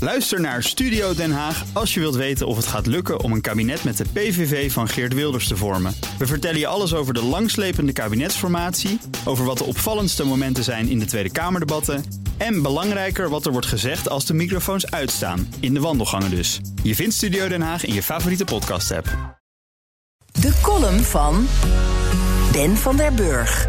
Luister naar Studio Den Haag als je wilt weten of het gaat lukken om een kabinet met de PVV van Geert Wilders te vormen. We vertellen je alles over de langslepende kabinetsformatie, over wat de opvallendste momenten zijn in de Tweede Kamerdebatten en belangrijker wat er wordt gezegd als de microfoons uitstaan, in de wandelgangen dus. Je vindt Studio Den Haag in je favoriete podcast-app. De column van Ben van der Burg.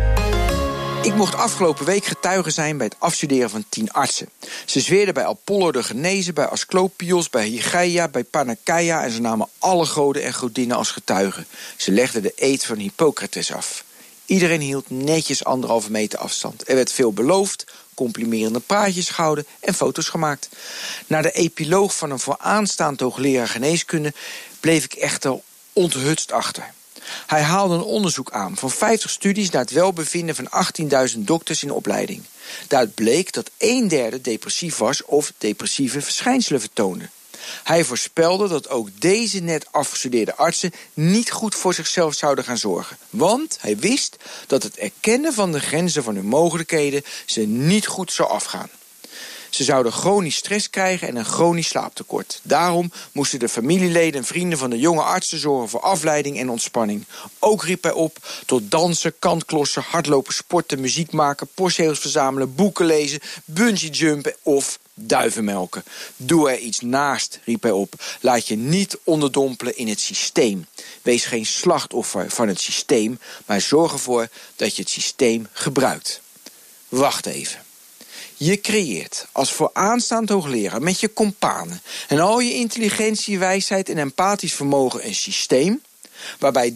Ik mocht afgelopen week getuige zijn bij het afstuderen van 10 artsen. Ze zweerden bij Apollo de Genezen, bij Asclepios, bij Hygeia, bij Panacea en ze namen alle goden en godinnen als getuigen. Ze legden de eed van Hippocrates af. Iedereen hield netjes 1,5 meter afstand. Er werd veel beloofd, complimerende praatjes gehouden en foto's gemaakt. Na de epiloog van een vooraanstaand hoogleraar geneeskunde bleef ik echter onthutst achter. Hij haalde een onderzoek aan van 50 studies naar het welbevinden van 18.000 dokters in opleiding. Daaruit bleek dat 1/3 depressief was of depressieve verschijnselen vertoonde. Hij voorspelde dat ook deze net afgestudeerde artsen niet goed voor zichzelf zouden gaan zorgen. Want hij wist dat het erkennen van de grenzen van hun mogelijkheden ze niet goed zou afgaan. Ze zouden chronisch stress krijgen en een chronisch slaaptekort. Daarom moesten de familieleden en vrienden van de jonge artsen zorgen voor afleiding en ontspanning. Ook riep hij op tot dansen, kantklossen, hardlopen, sporten, muziek maken, postzegels verzamelen, boeken lezen, bungeejumpen of duivenmelken. Doe er iets naast, riep hij op. Laat je niet onderdompelen in het systeem. Wees geen slachtoffer van het systeem, maar zorg ervoor dat je het systeem gebruikt. Wacht even. Je creëert als vooraanstaand hoogleraar met je companen en al je intelligentie, wijsheid en empathisch vermogen een systeem waarbij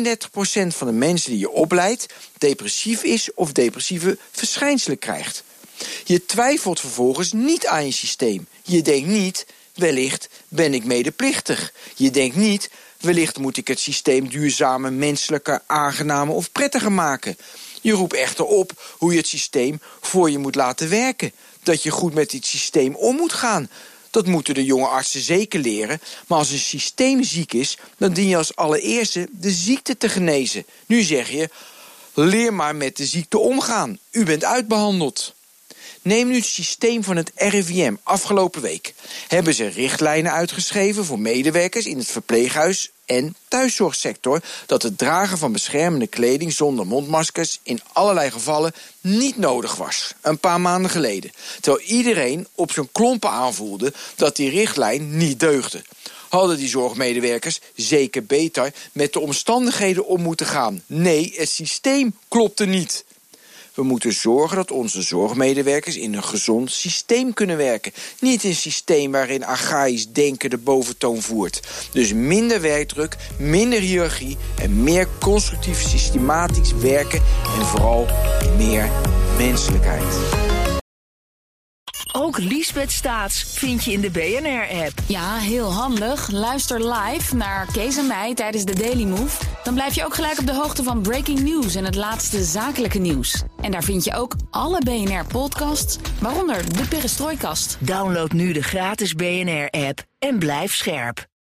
33% van de mensen die je opleidt depressief is of depressieve verschijnselen krijgt. Je twijfelt vervolgens niet aan je systeem. Je denkt niet, wellicht ben ik medeplichtig. Je denkt niet, wellicht moet ik het systeem duurzamer, menselijker, aangenamer of prettiger maken. Je roept echter op hoe je het systeem voor je moet laten werken. Dat je goed met dit systeem om moet gaan. Dat moeten de jonge artsen zeker leren. Maar als een systeem ziek is, dan dien je als allereerste de ziekte te genezen. Nu zeg je, leer maar met de ziekte omgaan. U bent uitbehandeld. Neem nu het systeem van het RIVM. Afgelopen week hebben ze richtlijnen uitgeschreven voor medewerkers in het verpleeghuis en thuiszorgsector dat het dragen van beschermende kleding zonder mondmaskers in allerlei gevallen niet nodig was. Een paar maanden geleden. Terwijl iedereen op zijn klompen aanvoelde dat die richtlijn niet deugde. Hadden die zorgmedewerkers zeker beter met de omstandigheden om moeten gaan. Nee, het systeem klopte niet. We moeten zorgen dat onze zorgmedewerkers in een gezond systeem kunnen werken. Niet een systeem waarin archaïsch denken de boventoon voert. Dus minder werkdruk, minder hiërarchie en meer constructief systematisch werken en vooral meer menselijkheid. Ook Liesbeth Staats vind je in de BNR-app. Ja, heel handig. Luister live naar Kees en mij tijdens de Daily Move. Dan blijf je ook gelijk op de hoogte van breaking news en het laatste zakelijke nieuws. En daar vind je ook alle BNR-podcasts, waaronder de Perestrooikast. Download nu de gratis BNR-app en blijf scherp.